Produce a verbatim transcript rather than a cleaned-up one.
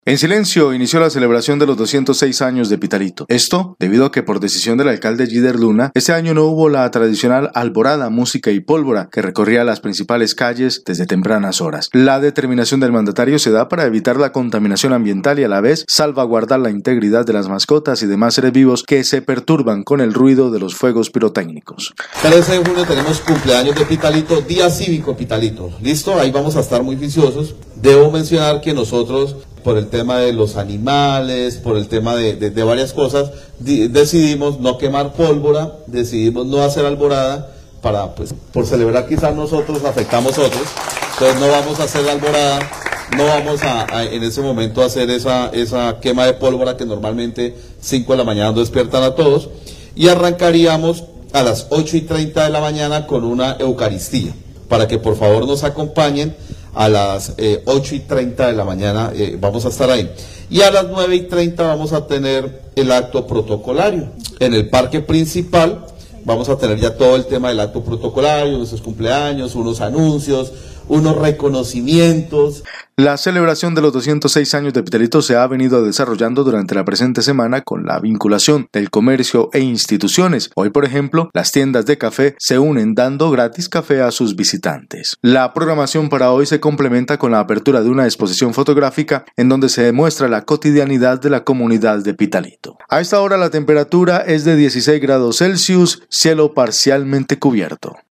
En silencio inició la celebración de los doscientos seis años de Pitalito. Esto debido a que por decisión del alcalde Gider Luna, este año no hubo la tradicional alborada, música y pólvora que recorría las principales calles desde tempranas horas. La determinación del mandatario se da para evitar la contaminación ambiental y a la vez salvaguardar la integridad de las mascotas y demás seres vivos que se perturban con el ruido de los fuegos pirotécnicos. trece de junio tenemos cumpleaños de Pitalito, día cívico Pitalito. ¿Listo? Ahí vamos a estar muy juiciosos. Debo mencionar que nosotros, por el tema de los animales, por el tema de, de, de varias cosas, di, decidimos no quemar pólvora, decidimos no hacer alborada, para, pues, por celebrar quizás nosotros afectamos a otros, entonces no vamos a hacer alborada, no vamos a, a en ese momento a hacer esa, esa quema de pólvora que normalmente cinco de la mañana nos despiertan a todos, y arrancaríamos a las ocho y treinta de la mañana con una Eucaristía, para que por favor nos acompañen. A las eh, ocho y treinta de la mañana eh, vamos a estar ahí. Y a las nueve y treinta vamos a tener el acto protocolario. En el parque principal vamos a tener ya todo el tema del acto protocolario, nuestros cumpleaños, unos anuncios, unos reconocimientos. La celebración de los doscientos seis años de Pitalito se ha venido desarrollando durante la presente semana con la vinculación del comercio e instituciones. Hoy, por ejemplo, las tiendas de café se unen dando gratis café a sus visitantes. La programación para hoy se complementa con la apertura de una exposición fotográfica en donde se demuestra la cotidianidad de la comunidad de Pitalito. A esta hora la temperatura es de dieciséis grados Celsius, cielo parcialmente cubierto.